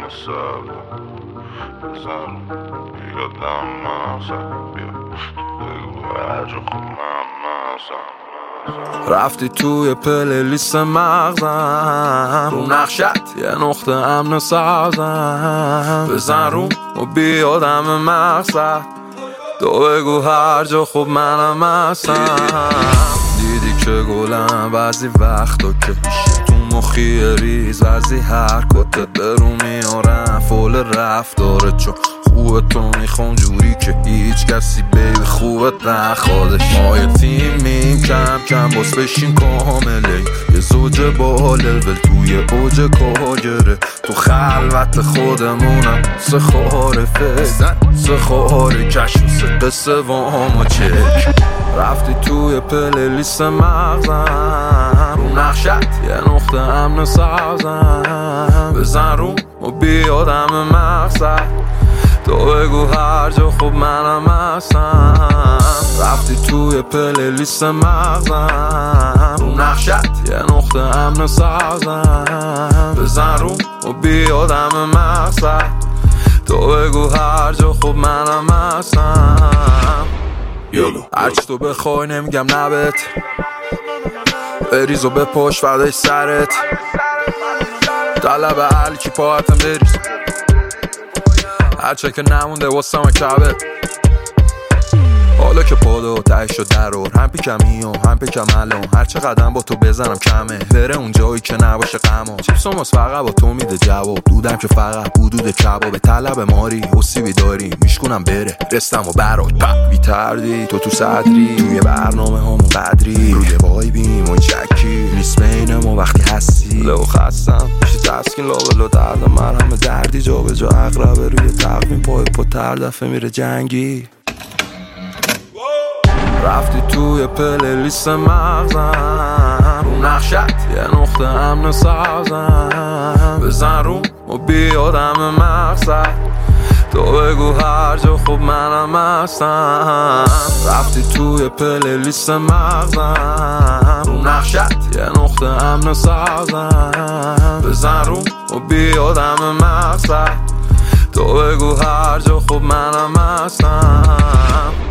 سب بزن یادم مغزم بیا بگو هرجا خود من مغزم رفتی توی پلیلیست مغزم رو نقشت یه نقطه امن سبزم بزن روم و بیادم مقصد تو بگو هر جا خوب منم هستم دیدی که گلم بعضی وقتا که تو مخی ریز بعضی حرکاتت برو میارم فول رفتاره چون خوبه تو میخوام جوری که هیچ کسی بیبی خوبت نخوادش ما یه تیمیم کم کم باز بشین کامله یه زوج بالول توی اوج کاگره تو خلوت خودمونم سه خاره فکر سه خاره کشف سه قصه وام و چک رفتی توی پلیلیست مغزم رو نقشت یه نقطه امن سبزم بزن روم و بیادم مقصد تو بگو هر جا خوب منم هستم رفتی توی پلیلیست مغزم رو نقشت یه نقطه امن سبزم بزن روم و بیادم مقصد تو بگو هر جا خوب منم هستم هرچی تو بخوای نمیگم نبت بریز و بپاش فدای سرت طلب علی کی پاهتم بریز هرچه که نمونده واسم کبه حالا که پادو تهش و درور هم پیکمی و هم پیکم الان هرچه قدم با تو بزنم کمه بره اون جایی که نباشه غما چیپس و ماس فقط با تو میده جواب دودم که فقط حدود کبابه طلب ماری حسیبی داری میشکنم بره رستم و برات بی تردی تو صدری توی برنامه همون قدری روی وایبیم و جکی نیست بین ما وقتی هستی لو خستم میشه تسکین لابلو درد من همه دردی جا به جا اقربه روی تقویم پای تر دفعه میره جنگی رفتی توی پلیلیست مغزم رو نقشت یه نقطه امن سبزم بزن روم و بیادم مقصد تو بگو هر جا خوب منم هستم رفتی توی پلیلیست مغزم رو نقشت یه نقطه امن سبزم بزن روم و بیادم مقصد تو بگو هر جا خوب منم هستم